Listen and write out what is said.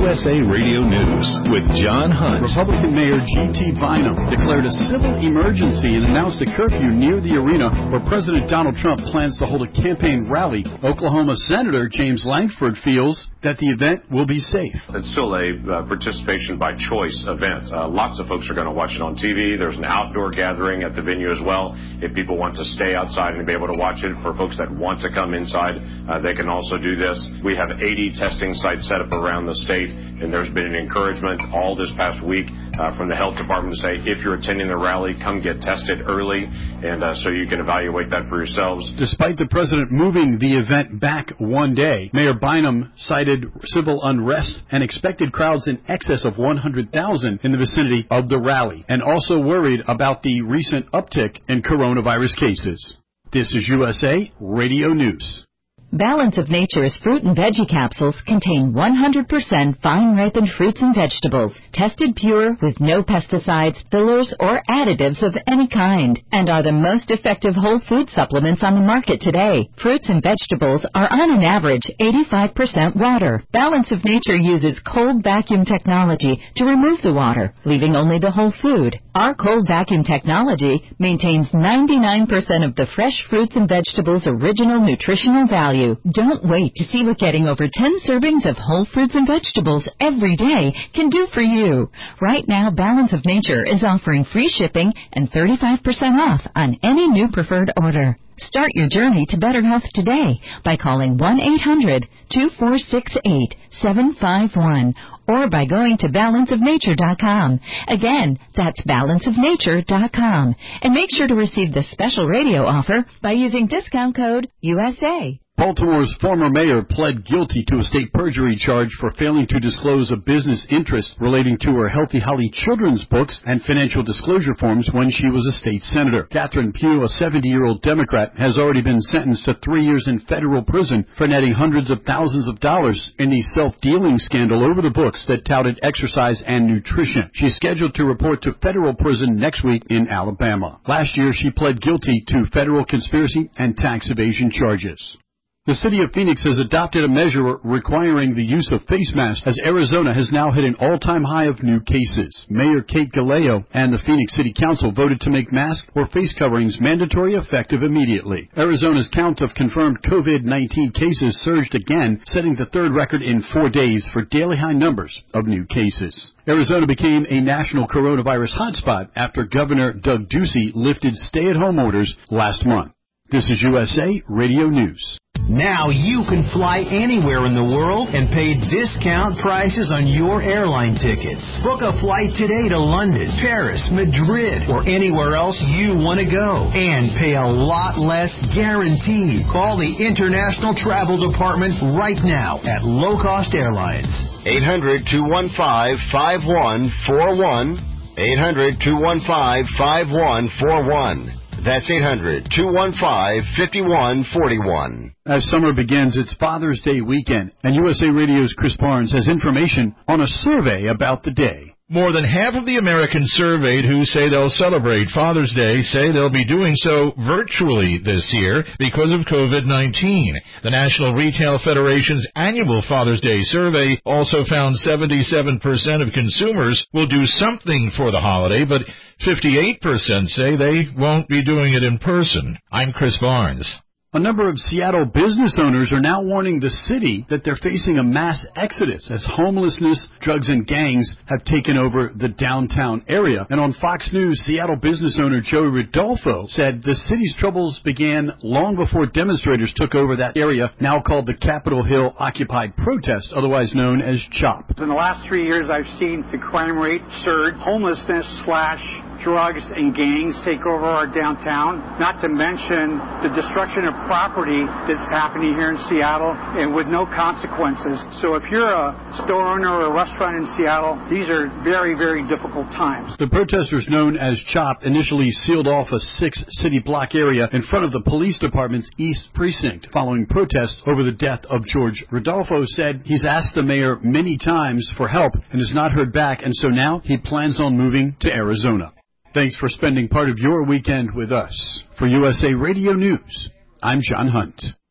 USA Radio News with John Hunt. Republican Mayor G.T. Bynum declared a civil emergency and announced a curfew near the arena where President Donald Trump plans to hold a campaign rally. Oklahoma Senator James Lankford feels that the event will be safe. It's still a participation by choice event. Lots of folks are going to watch it on TV. There's an outdoor gathering at the venue as well. If people want to stay outside and be able to watch it, for folks that want to come inside, they can also do this. We have 80 testing sites set up around the state, and there's been an encouragement all this past week from the health department to say, if you're attending the rally, come get tested early, and so you can evaluate that for yourselves. Despite the president moving the event back one day, Mayor Bynum cited civil unrest and expected crowds in excess of 100,000 in the vicinity of the rally, and also worried about the recent uptick in coronavirus cases. This is USA Radio News. Balance of Nature's fruit and veggie capsules contain 100% fine-ripened fruits and vegetables, tested pure with no pesticides, fillers, or additives of any kind, and are the most effective whole food supplements on the market today. Fruits and vegetables are on an average 85% water. Balance of Nature uses cold vacuum technology to remove the water, leaving only the whole food. Our cold vacuum technology maintains 99% of the fresh fruits and vegetables' original nutritional value. Don't wait to see what getting over 10 servings of whole fruits and vegetables every day can do for you. Right now, Balance of Nature is offering free shipping and 35% off on any new preferred order. Start your journey to better health today by calling 1-800-2468-751 or by going to balanceofnature.com. Again, that's balanceofnature.com. And make sure to receive the special radio offer by using discount code USA. Baltimore's former mayor pled guilty to a state perjury charge for failing to disclose a business interest relating to her Healthy Holly children's books and financial disclosure forms when she was a state senator. Catherine Pugh, a 70-year-old Democrat, has already been sentenced to 3 years in federal prison for netting hundreds of thousands of dollars in the self-dealing scandal over the books that touted exercise and nutrition. She's scheduled to report to federal prison next week in Alabama. Last year, she pled guilty to federal conspiracy and tax evasion charges. The city of Phoenix has adopted a measure requiring the use of face masks as Arizona has now hit an all-time high of new cases. Mayor Kate Galeo and the Phoenix City Council voted to make masks or face coverings mandatory effective immediately. Arizona's count of confirmed COVID-19 cases surged again, setting the third record in 4 days for daily high numbers of new cases. Arizona became a national coronavirus hotspot after Governor Doug Ducey lifted stay-at-home orders last month. This is USA Radio News. Now you can fly anywhere in the world and pay discount prices on your airline tickets. Book a flight today to London, Paris, Madrid, or anywhere else you want to go. And pay a lot less guaranteed. Call the International Travel Department right now at Low Cost Airlines. 800-215-5141. 800-215-5141. That's 800-215-5141. As summer begins, it's Father's Day weekend, and USA Radio's Chris Barnes has information on a survey about the day. More than half of the Americans surveyed who say they'll celebrate Father's Day say they'll be doing so virtually this year because of COVID-19. The National Retail Federation's annual Father's Day survey also found 77% of consumers will do something for the holiday, but 58% say they won't be doing it in person. I'm Chris Barnes. A number of Seattle business owners are now warning the city that they're facing a mass exodus as homelessness, drugs, and gangs have taken over the downtown area. And on Fox News, Seattle business owner Joey Rodolfo said the city's troubles began long before demonstrators took over that area, now called the Capitol Hill Occupied Protest, otherwise known as CHOP. In the last 3 years, I've seen the crime rate surge, homelessness / drugs and gangs take over our downtown, not to mention the destruction of property that's happening here in Seattle and with no consequences. So if you're a store owner or a restaurant in Seattle, these are very, very difficult times. The protesters known as CHOP initially sealed off a 6-city block area in front of the police department's East Precinct following protests over the death of George. Rodolfo said he's asked the mayor many times for help and has not heard back, and so now he plans on moving to Arizona. Thanks for spending part of your weekend with us. For USA Radio News, I'm John Hunt.